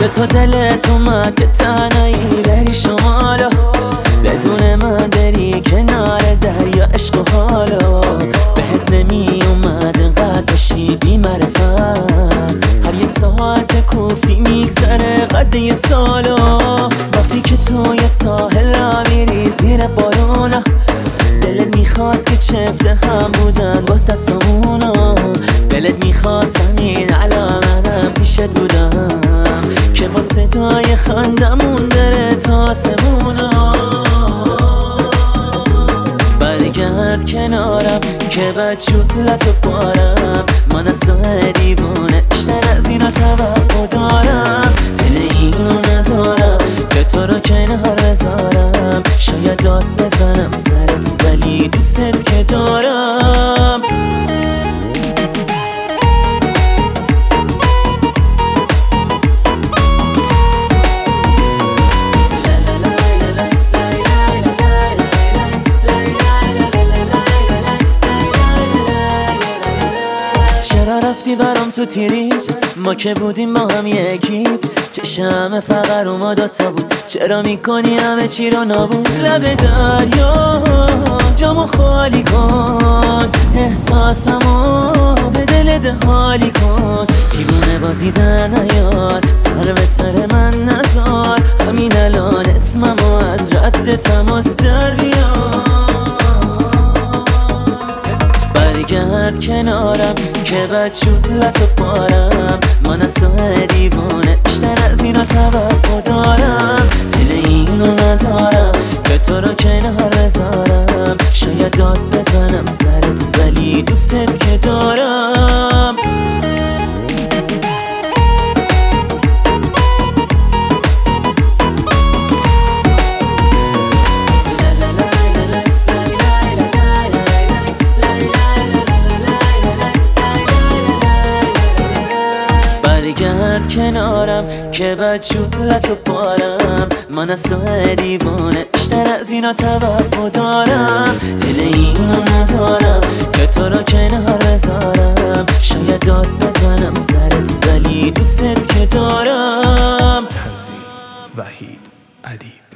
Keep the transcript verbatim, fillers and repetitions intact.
تو دلت اومد که تنهایی بری شمالا، بدون من بری کنار دریا عشق و حالا. بهت نمی اومد انقدر بشی بی معرفت، هر یه ساعت کوفتی میگذره قد یه سالا. وقتی که تو یه ساحل را میری زیر بارونا، دلت میخواست که چفته هم بودن با سسامونا. دلت میخواست همین الان منم پیشت بودم، که با صدای خندمون بره تا آسمونا. برگرد کنارم که بدجولت و پارم، من از تو دیوونه اشتر از اینا توقع دارم. دل اینو ندارم که تو رو کنار بذارم، شاید داد بزنم سرت ولی دوست که دارم. چرا رفتی برام تو تیری؟ ما که بودیم با هم یکیف، چشم فقر و ما دوتا بود، چرا میکنی همه چی رو نابود؟ لب دریا جامو خالی کن، احساسمو به دل ده حالی کن. دیوونه بازی در نیار، سر به سر من نزار، همین الان اسممو از رد تماس در بیار. برگرد کنارم که بدجولت و پارم، من از تو دیوونه اشتر از اینا توقع دارم. دل اینو ندارم که تو رو کنار بذارم، شاید داد بزنم سرت ولی دوست که دارم. برگرد کنارم که بدجولت و پارم، من از تو دیوونه اشتر از اینا توقع دارم. دل اینو ندارم که تو رو کنار بذارم، شاید داد بزنم سرت ولی دوست که دارم. تنظیم وحید ادیب.